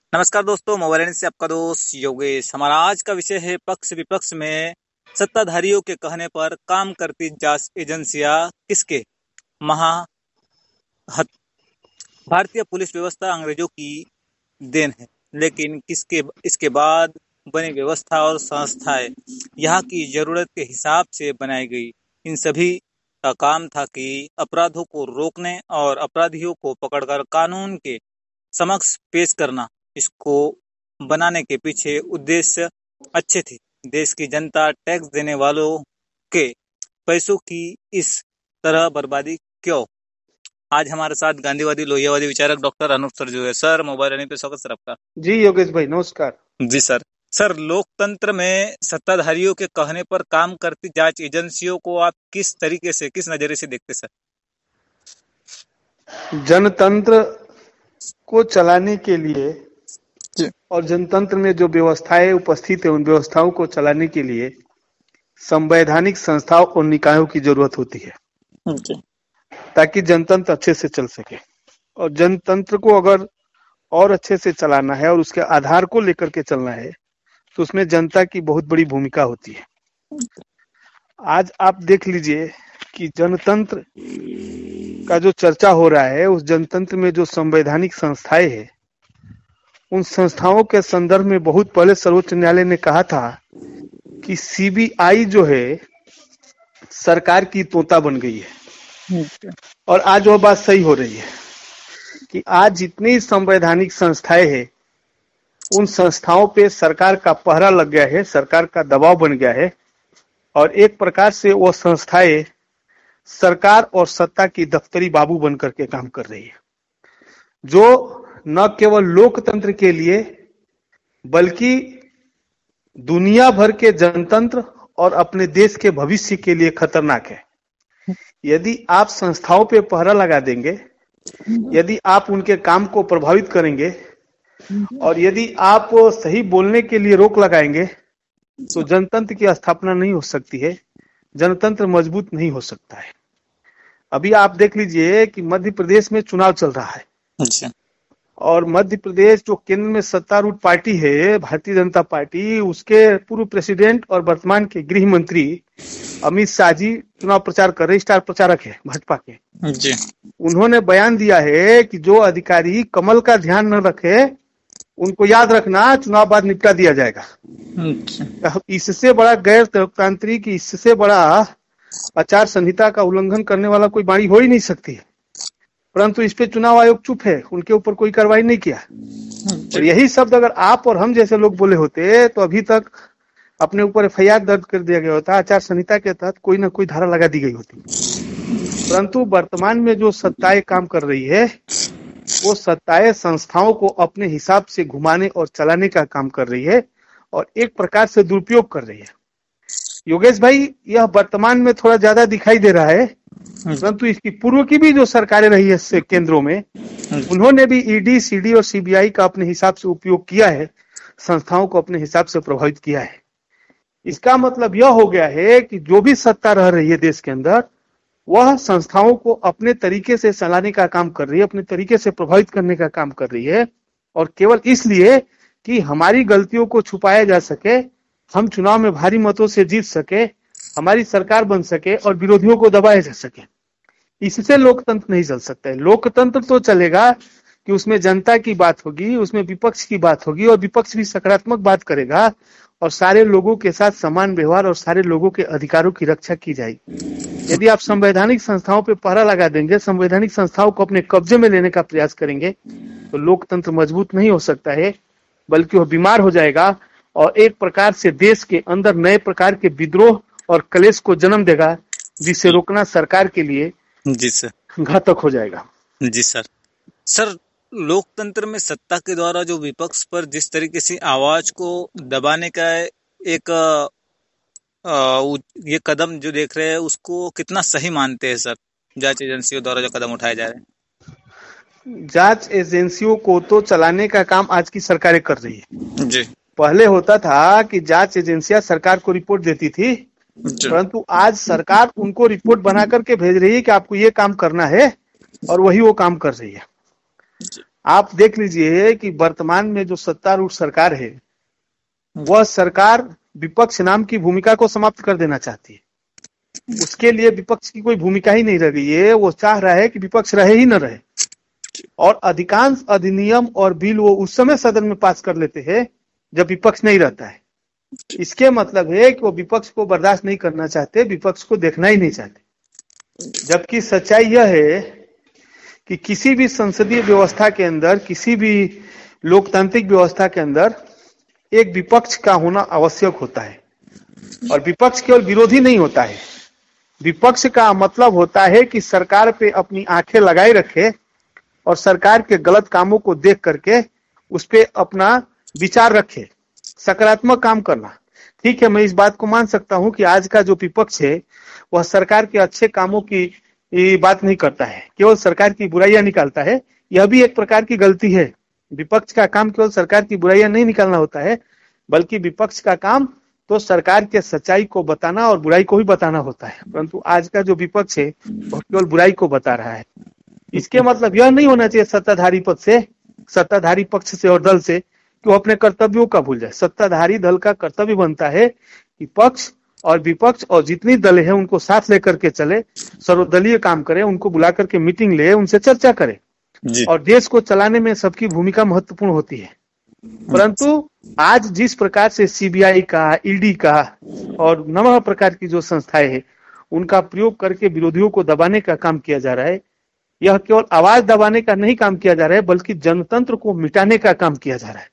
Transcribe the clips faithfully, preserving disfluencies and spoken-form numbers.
नमस्कार दोस्तों, मोबाइल से आपका दोस्त योगेश। हमारा आज का विषय है पक्ष विपक्ष में सत्ताधारियों के कहने पर काम करती जांच एजेंसियां किसके महा हत- भारतीय पुलिस व्यवस्था अंग्रेजों की देन है, लेकिन किसके इसके बाद बनी व्यवस्था और संस्थाएं यहाँ की जरूरत के हिसाब से बनाई गई। इन सभी का काम था कि अपराधों को रोकने और अपराधियों को पकड़कर कानून के समक्ष पेश करना। इसको बनाने के पीछे उद्देश्य अच्छे थे। देश की जनता टैक्स देने वालों के पैसों की इस तरह बर्बादी क्यों? आज हमारे साथ गांधीवादी लोहियावादी विचारक डॉक्टर अनूप सर जो है। सर, मोबाइल यानी पे स्वागत सर आपका। जी योगेश भाई, नमस्कार। जी सर। सर, लोकतंत्र में सत्ताधारियों के कहने पर काम करती जांच एजेंसियों को आप किस तरीके से, किस नजरिए से देखते सर? जनतंत्र को चलाने के लिए और जनतंत्र में जो व्यवस्थाएं उपस्थित है उन व्यवस्थाओं को चलाने के लिए संवैधानिक संस्थाओं और निकायों की जरूरत होती है ताकि जनतंत्र अच्छे से चल सके। और जनतंत्र को अगर और अच्छे से चलाना है और उसके आधार को लेकर के चलना है तो उसमें जनता की बहुत बड़ी भूमिका होती है। आज आप देख लीजिए कि जनतंत्र का जो चर्चा हो रहा है, उस जनतंत्र में जो संवैधानिक संस्थाएं हैं, उन संस्थाओं के संदर्भ में बहुत पहले सर्वोच्च न्यायालय ने कहा था कि सीबीआई जो है सरकार की तोता बन गई है। और आज वो बात सही हो रही है कि आज जितनी संवैधानिक संस्थाएं हैं उन संस्थाओं पे सरकार का पहरा लग गया है, सरकार का दबाव बन गया है और एक प्रकार से वो संस्थाएं सरकार और सत्ता की दफ्तरी बाबू बन करके काम कर रही है, जो न केवल लोकतंत्र के लिए बल्कि दुनिया भर के जनतंत्र और अपने देश के भविष्य के लिए खतरनाक है। यदि आप संस्थाओं पे पहरा लगा देंगे, यदि आप उनके काम को प्रभावित करेंगे और यदि आप सही बोलने के लिए रोक लगाएंगे तो जनतंत्र की स्थापना नहीं हो सकती है, जनतंत्र मजबूत नहीं हो सकता है। अभी आप देख लीजिए कि मध्य प्रदेश में चुनाव चल रहा है। अच्छा। और मध्य प्रदेश जो केंद्र में सत्तारूढ़ पार्टी है भारतीय जनता पार्टी, उसके पूर्व प्रेसिडेंट और वर्तमान के गृह मंत्री अमित शाह जी चुनाव प्रचार कर रहे, स्टार प्रचारक है भाजपा के जी। उन्होंने बयान दिया है कि जो अधिकारी कमल का ध्यान न रखे उनको याद रखना, चुनाव बाद निपटा दिया जाएगा। अच्छा। इससे बड़ा गैर लोकतांत्रिक, इससे बड़ा आचार संहिता का उल्लंघन करने वाला कोई वाणी हो ही नहीं सकती है, परंतु इस पे चुनाव आयोग चुप है, उनके ऊपर कोई कार्रवाई नहीं किया। और यही शब्द अगर आप और हम जैसे लोग बोले होते तो अभी तक अपने ऊपर एफ आई आर दर्ज कर दिया गया होता, आचार संहिता के तहत कोई ना कोई धारा लगा दी गई होती। परंतु वर्तमान में जो सत्ताएं काम कर रही है वो सत्ताएं संस्थाओं को अपने हिसाब से घुमाने और चलाने का काम कर रही है और एक प्रकार से दुरुपयोग कर रही है। योगेश भाई, यह वर्तमान में थोड़ा ज्यादा दिखाई दे रहा है, परंतु इसकी पूर्व की भी जो सरकारें रही है केंद्रों में, उन्होंने भी ईडी, सीडी और सीबीआई का अपने हिसाब से उपयोग किया है, संस्थाओं को अपने हिसाब से प्रभावित किया है। इसका मतलब यह हो गया है कि जो भी सत्ता रह रही है देश के अंदर, वह संस्थाओं को अपने तरीके से चलाने का काम कर रही है, अपने तरीके से प्रभावित करने का काम कर रही है, और केवल इसलिए कि हमारी गलतियों को छुपाया जा सके, हम चुनाव में भारी मतों से जीत सके, हमारी सरकार बन सके और विरोधियों को दबाया जा सके। इससे लोकतंत्र नहीं चल सकता है। लोकतंत्र तो चलेगा कि उसमें जनता की बात होगी, उसमें विपक्ष की बात होगी और विपक्ष भी सकारात्मक बात करेगा और सारे लोगों के साथ समान व्यवहार और सारे लोगों के अधिकारों की रक्षा की जाएगी। यदि आप संवैधानिक संस्थाओं पर पहरा लगा देंगे, संवैधानिक संस्थाओं को अपने कब्जे में लेने का प्रयास करेंगे, तो लोकतंत्र मजबूत नहीं हो सकता है, बल्कि वह बीमार हो जाएगा और एक प्रकार से देश के अंदर नए प्रकार के विद्रोह और कलेश को जन्म देगा, जिसे रोकना सरकार के लिए जी सर घातक हो जाएगा। जी सर। सर, लोकतंत्र में सत्ता के द्वारा जो विपक्ष पर जिस तरीके से आवाज को दबाने का एक आ, ये कदम जो देख रहे हैं, उसको कितना सही मानते हैं सर, जांच एजेंसियों द्वारा जो कदम उठाए जा रहे हैं? जांच एजेंसियों को तो चलाने का काम आज की सरकारें कर रही है जी। पहले होता था कि जांच एजेंसियां सरकार को रिपोर्ट देती थी, परंतु आज सरकार उनको रिपोर्ट बना करके भेज रही है कि आपको ये काम करना है और वही वो काम कर रही है। आप देख लीजिए कि वर्तमान में जो सत्तारूढ़ सरकार है वह सरकार विपक्ष नाम की भूमिका को समाप्त कर देना चाहती है। उसके लिए विपक्ष की कोई भूमिका ही नहीं रह गई है। वो चाह रहा है कि विपक्ष रहे ही न रहे, और अधिकांश अधिनियम और बिल वो उस समय सदन में पास कर लेते हैं जब विपक्ष नहीं रहता है। इसके मतलब है कि वो विपक्ष को बर्दाश्त नहीं करना चाहते, विपक्ष को देखना ही नहीं चाहते। जबकि सच्चाई यह है कि किसी भी संसदीय व्यवस्था के अंदर, किसी भी लोकतांत्रिक व्यवस्था के अंदर एक विपक्ष का होना आवश्यक होता है। और विपक्ष केवल विरोधी नहीं होता है, विपक्ष का मतलब होता है कि सरकार पे अपनी आंखें लगाए रखे और सरकार के गलत कामों को देख करके उस पे अपना विचार रखे, सकारात्मक काम करना। ठीक है, मैं इस बात को मान सकता हूं कि आज का जो विपक्ष है वह सरकार के अच्छे कामों की बात नहीं करता है, केवल सरकार की बुराइयां निकालता है। यह भी एक प्रकार की गलती है। विपक्ष का काम केवल सरकार की बुराइयां नहीं निकालना होता है, बल्कि विपक्ष का काम तो सरकार के सच्चाई को बताना और बुराई को भी बताना होता है। परंतु आज का जो विपक्ष है वह केवल बुराई को बता रहा है। इसके मतलब यह नहीं होना चाहिए सत्ताधारी पद से, सत्ताधारी पक्ष से और दल से कि वो अपने कर्तव्यों का भूल जाए। सत्ताधारी दल का कर्तव्य बनता है कि पक्ष और विपक्ष और जितनी दल है उनको साथ लेकर के चले, सर्वदलीय काम करे, उनको बुला करके मीटिंग ले, उनसे चर्चा करे। और देश को चलाने में सबकी भूमिका महत्वपूर्ण होती है। परंतु आज जिस प्रकार से सीबीआई का, ईडी का और नवा प्रकार की जो संस्थाएं हैं उनका प्रयोग करके विरोधियों को दबाने का काम किया जा रहा है, यह केवल आवाज दबाने का नहीं काम किया जा रहा है, बल्कि जनतंत्र को मिटाने का काम किया जा रहा है।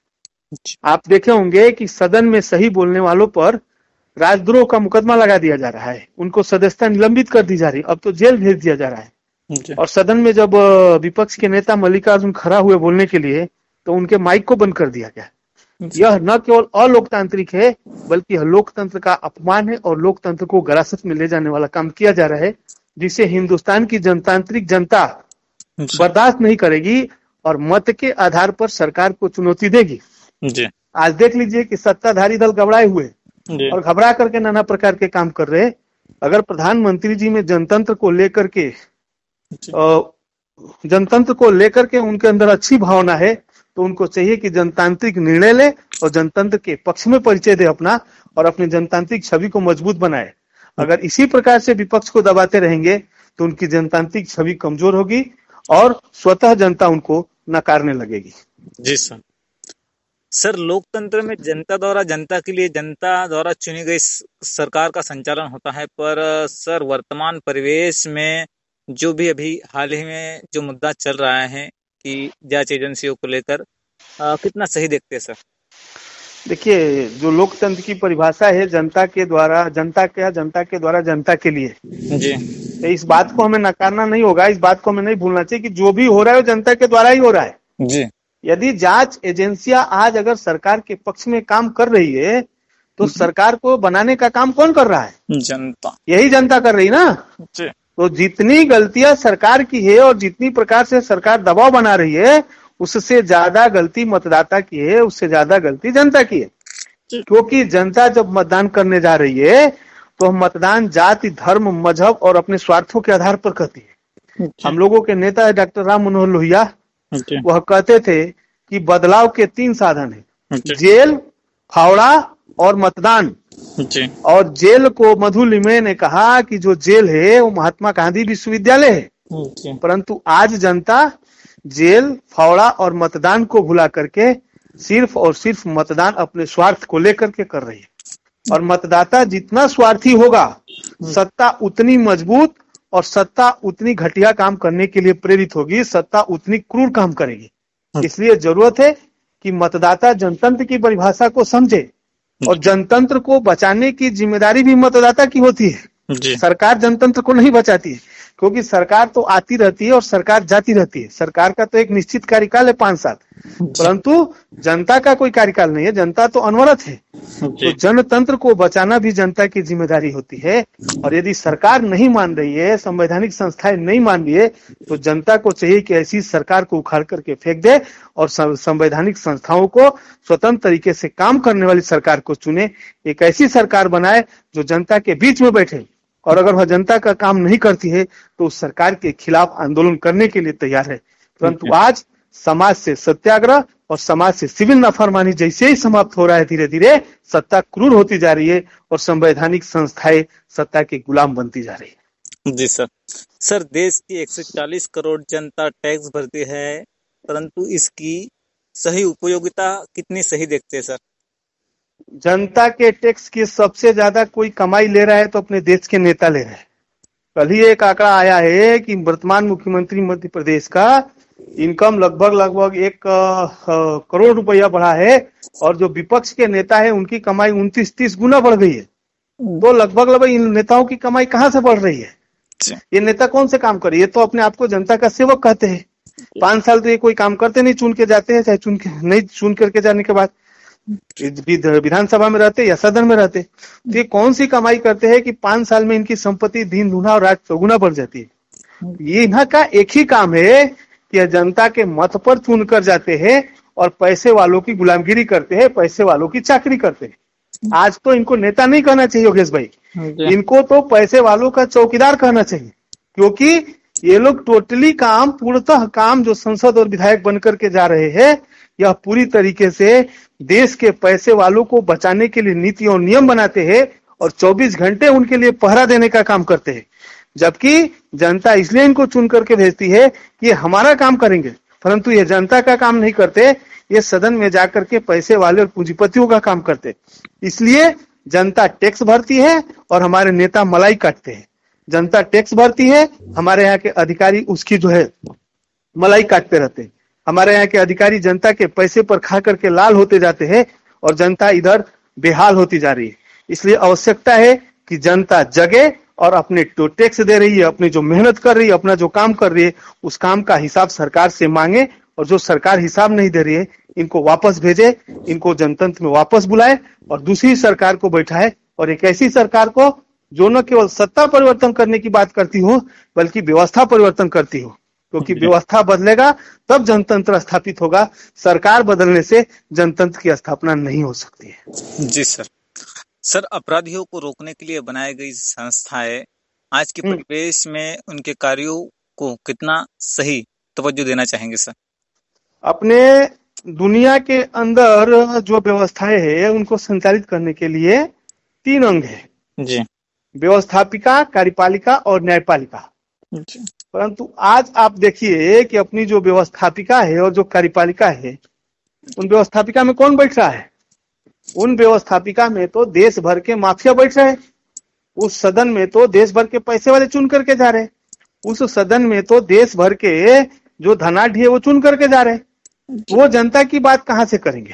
आप देखे होंगे कि सदन में सही बोलने वालों पर राजद्रोह का मुकदमा लगा दिया जा रहा है, उनको सदस्यता निलंबित कर दी जा रही है, अब तो जेल भेज दिया जा रहा है। और सदन में जब विपक्ष के नेता मल्लिकार्जुन खड़ा हुए बोलने के लिए तो उनके माइक को बंद कर दिया गया। यह न केवल अलोकतांत्रिक है, बल्कि यह लोकतंत्र का अपमान है और लोकतंत्र को गरासत में ले जाने वाला काम किया जा रहा है, जिसे हिंदुस्तान की जनतांत्रिक जनता बर्दाश्त नहीं करेगी और मत के आधार पर सरकार को चुनौती देगी। जी। आज देख लीजिए कि सत्ताधारी दल घबराए हुए और घबरा करके नाना प्रकार के काम कर रहे। अगर प्रधानमंत्री जी में जनतंत्र को लेकर के जनतंत्र को लेकर के उनके अंदर अच्छी भावना है तो उनको चाहिए कि जनतांत्रिक निर्णय ले और जनतंत्र के पक्ष में परिचय दे अपना, और अपनी जनतांत्रिक छवि को मजबूत बनाए। अगर इसी प्रकार से विपक्ष को दबाते रहेंगे तो उनकी जनतांत्रिक छवि कमजोर होगी और स्वतः जनता उनको नकारने लगेगी। जी सर। सर, लोकतंत्र में जनता द्वारा जनता के लिए जनता द्वारा चुनी गई सरकार का संचालन होता है, पर सर वर्तमान परिवेश में जो भी अभी हाल ही में जो मुद्दा चल रहा है कि जांच एजेंसियों को लेकर, कितना सही देखते हैं सर? देखिए, जो लोकतंत्र की परिभाषा है जनता के द्वारा जनता के जनता के द्वारा जनता के लिए जी, तो इस बात को हमें नकारना नहीं होगा, इस बात को हमें नहीं भूलना चाहिए कि जो भी हो रहा है वो जनता के द्वारा ही हो रहा है जी। यदि जांच एजेंसियां आज अगर सरकार के पक्ष में काम कर रही है तो सरकार को बनाने का काम कौन कर रहा है? जनता। यही जनता कर रही ना जी। तो जितनी गलतियां सरकार की है और जितनी प्रकार से सरकार दबाव बना रही है उससे ज्यादा गलती मतदाता की है, उससे ज्यादा गलती जनता की है। क्योंकि जनता जब मतदान करने जा रही है तो मतदान जाति, धर्म, मजहब और अपने स्वार्थों के आधार पर करती है। हम लोगों के नेता डॉक्टर राम मनोहर लोहिया वह कहते थे कि बदलाव के तीन साधन है, जेल, फावड़ा और मतदान। और जेल को मधु लिमरे ने कहा कि जो जेल है वो महात्मा गांधी विश्वविद्यालय है। परंतु आज जनता जेल, फावड़ा और मतदान को भुला करके सिर्फ और सिर्फ मतदान अपने स्वार्थ को लेकर के कर रही है। और मतदाता जितना स्वार्थी होगा सत्ता उतनी मजबूत और सत्ता उतनी घटिया काम करने के लिए प्रेरित होगी, सत्ता उतनी क्रूर काम करेगी। इसलिए जरूरत है कि मतदाता जनतंत्र की परिभाषा को समझे और जनतंत्र को बचाने की जिम्मेदारी भी मतदाता की होती है। सरकार जनतंत्र को नहीं बचाती है, क्योंकि सरकार तो आती रहती है और सरकार जाती रहती है। सरकार का तो एक निश्चित कार्यकाल है पांच साल, परंतु जनता का कोई कार्यकाल नहीं है, जनता तो अनवरत है। तो जनतंत्र को बचाना भी जनता की जिम्मेदारी होती है। और यदि सरकार नहीं मान रही है, संवैधानिक संस्थाएं नहीं मान रही है, तो जनता को चाहिए कि ऐसी सरकार को उखाड़ करके फेंक दे और संवैधानिक संस्थाओं को स्वतंत्र तरीके से काम करने वाली सरकार को चुने, एक ऐसी सरकार बनाए जो जनता के बीच में बैठे। और अगर वह जनता का काम नहीं करती है तो उस सरकार के खिलाफ आंदोलन करने के लिए तैयार है। परंतु आज समाज से सत्याग्रह और समाज से सिविल नाफरमानी जैसे ही समाप्त हो रहा है, धीरे धीरे सत्ता क्रूर होती जा रही है और संवैधानिक संस्थाएं सत्ता के गुलाम बनती जा रही है। जी सर। सर, देश की एक सौ चालीस करोड़ जनता टैक्स भरती है, परंतु इसकी सही उपयोगिता कितनी सही देखते हैं सर? जनता के टैक्स की सबसे ज्यादा कोई कमाई ले रहा है तो अपने देश के नेता ले रहे हैं। कल ही एक आंकड़ा आया है कि वर्तमान मुख्यमंत्री मध्य प्रदेश का इनकम लगभग लगभग एक करोड़ रुपया बढ़ा है और जो विपक्ष के नेता है उनकी कमाई उनतीस तीस गुना बढ़ गई है। तो लगभग लगभग इन नेताओं की कमाई कहाँ से बढ़ रही है? ये नेता कौन से काम करे? ये तो अपने आप को जनता का सेवक कहते हैं। पांच साल तो ये कोई काम करते नहीं, चुन के जाते हैं, चाहे चुन के नहीं चुन करके जाने के बाद विधानसभा में रहते या सदन में रहते, तो ये कौन सी कमाई करते हैं कि पांच साल में इनकी संपत्ति दिन दुना और रात चौगुना बढ़ जाती है? ये इन्ਹਾਂ का एक ही काम है कि जनता के मत पर चुन कर जाते हैं और पैसे वालों की गुलामगिरी करते हैं, पैसे वालों की चाकरी करते हैं। आज तो इनको नेता नहीं कहना चाहिए योगेश भाई, इनको तो पैसे वालों का चौकीदार कहना चाहिए, क्योंकि ये लोग टोटली काम पूर्णतः काम जो संसद और विधायक बनकर के जा रहे हैं, यह पूरी तरीके से देश के पैसे वालों को बचाने के लिए नीति और नियम बनाते हैं और चौबीस घंटे उनके लिए पहरा देने का काम करते हैं। जबकि जनता इसलिए इनको चुन करके भेजती है कि ये हमारा काम करेंगे, परंतु ये जनता का काम नहीं करते, ये सदन में जाकर के पैसे वाले और पूंजीपतियों का काम करते। इसलिए जनता टैक्स भरती है और हमारे नेता मलाई काटते हैं। जनता टैक्स भरती है, हमारे यहाँ के अधिकारी उसकी जो है मलाई काटते रहते हैं। हमारे यहाँ के अधिकारी जनता के पैसे पर खा करके लाल होते जाते हैं और जनता इधर बेहाल होती जा रही है। इसलिए आवश्यकता है कि जनता जगे और अपने जो टैक्स दे रही है, अपनी जो मेहनत कर रही है, अपना जो काम कर रही है, उस काम का हिसाब सरकार से मांगे और जो सरकार हिसाब नहीं दे रही है इनको वापस भेजे, इनको जनतंत्र में वापस बुलाए और दूसरी सरकार को बैठाए, और एक ऐसी सरकार को जो न केवल सत्ता परिवर्तन करने की बात करती हो बल्कि व्यवस्था परिवर्तन करती हो, क्योंकि व्यवस्था बदलेगा तब जनतंत्र स्थापित होगा। सरकार बदलने से जनतंत्र की स्थापना नहीं हो सकती है। जी सर। सर, अपराधियों को रोकने के लिए बनाई गई संस्थाएं आज के परिवेश में उनके कार्यों को कितना सही तवज्जो देना चाहेंगे सर? अपने दुनिया के अंदर जो व्यवस्थाएं है उनको संचालित करने के लिए तीन अंग है जी, व्यवस्थापिका, कार्यपालिका और न्यायपालिका। परंतु आज आप देखिए कि अपनी जो व्यवस्थापिका है और जो कार्यपालिका है, उन व्यवस्थापिका में कौन बैठ रहा है? उन व्यवस्थापिका में तो देश भर के माफिया बैठ रहे हैं। उस सदन में तो देश भर के पैसे वाले चुन करके जा रहे हैं। उस सदन में तो देश भर के जो धनाढ़ी है वो चुन करके जा रहे हैं। वो जनता की बात कहां से करेंगे?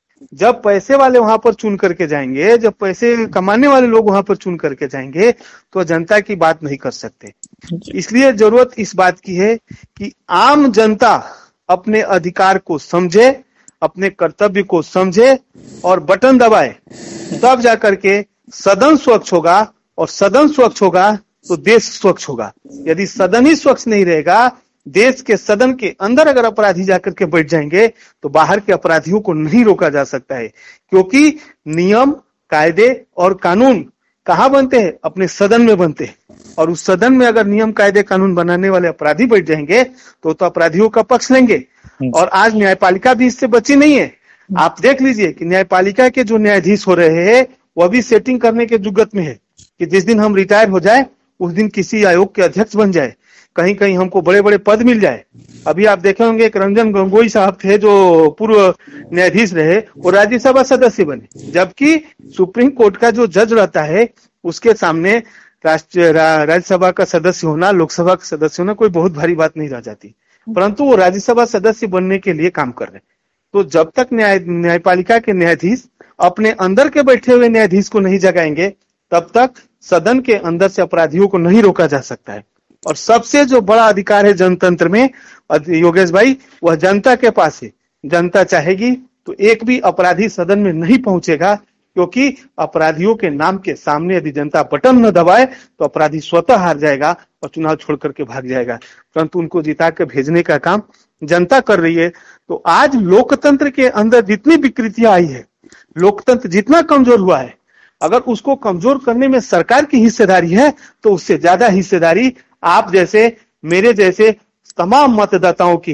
जब पैसे वाले वहां पर चुन करके जाएंगे, जब पैसे कमाने वाले लोग वहां पर चुन करके जाएंगे, तो जनता की बात नहीं कर सकते। इसलिए जरूरत इस बात की है कि आम जनता अपने अधिकार को समझे, अपने कर्तव्य को समझे और बटन दबाए, तब जाकर के सदन स्वच्छ होगा, और सदन स्वच्छ होगा तो देश स्वच्छ होगा। यदि सदन ही स्वच्छ नहीं रहेगा, देश के सदन के अंदर अगर अपराधी जाकर के बैठ जाएंगे तो बाहर के अपराधियों को नहीं रोका जा सकता है, क्योंकि नियम, कायदे और कानून कहाँ बनते हैं? अपने सदन में बनते हैं। और उस सदन में अगर नियम, कायदे, कानून बनाने वाले अपराधी बैठ जाएंगे तो तो अपराधियों का पक्ष लेंगे। और आज न्यायपालिका भी इससे बची नहीं है। आप देख लीजिए कि न्यायपालिका के जो न्यायाधीश हो रहे हैं वह भी सेटिंग करने के जुगत में है कि जिस दिन हम रिटायर हो जाए उस दिन किसी आयोग के अध्यक्ष बन जाए, कहीं कहीं हमको बड़े बड़े पद मिल जाए। अभी आप देखे होंगे एक रंजन गोगोई साहब थे जो पूर्व न्यायाधीश रहे, वो राज्यसभा सदस्य बने, जबकि सुप्रीम कोर्ट का जो जज रहता है उसके सामने राष्ट्रीय राज्यसभा का सदस्य होना, लोकसभा का सदस्य होना कोई बहुत भारी बात नहीं रह जाती, परंतु वो राज्यसभा सदस्य बनने के लिए काम कर रहे। तो जब तक न्याय न्यायपालिका के न्यायाधीश अपने अंदर के बैठे हुए न्यायाधीश को नहीं जगाएंगे, तब तक सदन के अंदर से अपराधियों को नहीं रोका जा सकता है। और सबसे जो बड़ा अधिकार है जनतंत्र में योगेश भाई, वह जनता के पास है। जनता चाहेगी तो एक भी अपराधी सदन में नहीं पहुंचेगा, क्योंकि अपराधियों के नाम के सामने यदि जनता बटन न दबाए तो अपराधी स्वतः हार जाएगा और चुनाव छोड़ करके भाग जाएगा। परंतु उनको जिता के भेजने का काम जनता कर रही है। तो आज लोकतंत्र के अंदर जितनी विकृतियां आई है, लोकतंत्र जितना कमजोर हुआ है, अगर उसको कमजोर करने में सरकार की हिस्सेदारी है तो उससे ज्यादा हिस्सेदारी आप जैसे, मेरे जैसे तमाम मतदाताओं की है,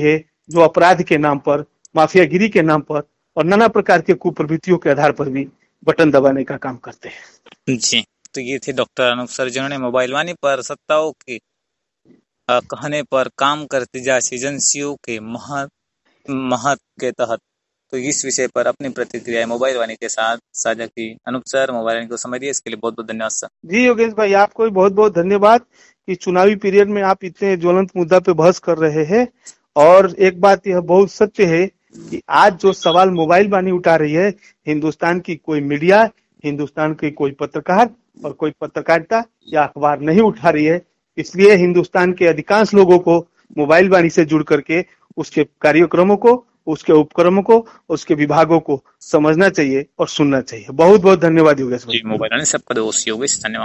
जो अपराध के नाम पर, माफियागिरी के नाम पर और नाना प्रकार के कुप्रवृत्तियों के आधार पर भी बटन दबाने का काम करते हैं। जी, तो ये थे डॉक्टर अनूप सर, जिन्होंने मोबाइल वाणी पर सत्ताओं के कहने पर काम करती जांच एजेंसियों के महत्व महत्व के तहत तो इस विषय पर अपनी प्रतिक्रिया मोबाइल वाणी के साथ साझा की। अनूप सर, मोबाइल वाणी को समय दिया, इसके लिए बहुत बहुत धन्यवाद सर। जी योगेश भाई, आपको भी बहुत बहुत धन्यवाद कि चुनावी पीरियड में आप इतने ज्वलंत मुद्दा पे बहस कर रहे हैं। और एक बात यह बहुत सत्य है कि आज जो सवाल मोबाइल वाणी उठा रही है, हिंदुस्तान की कोई मीडिया, हिंदुस्तान की कोई पत्रकार और कोई पत्रकारिता या अखबार नहीं उठा रही है। इसलिए हिंदुस्तान के अधिकांश लोगों को मोबाइल वाणी से जुड़ करके उसके कार्यक्रमों को, उसके उपक्रमों को, उसके विभागों को समझना चाहिए और सुनना चाहिए। बहुत बहुत धन्यवाद योगेश भाई। मोबाइल वाणी से आपका दोस्त योगेश, धन्यवाद।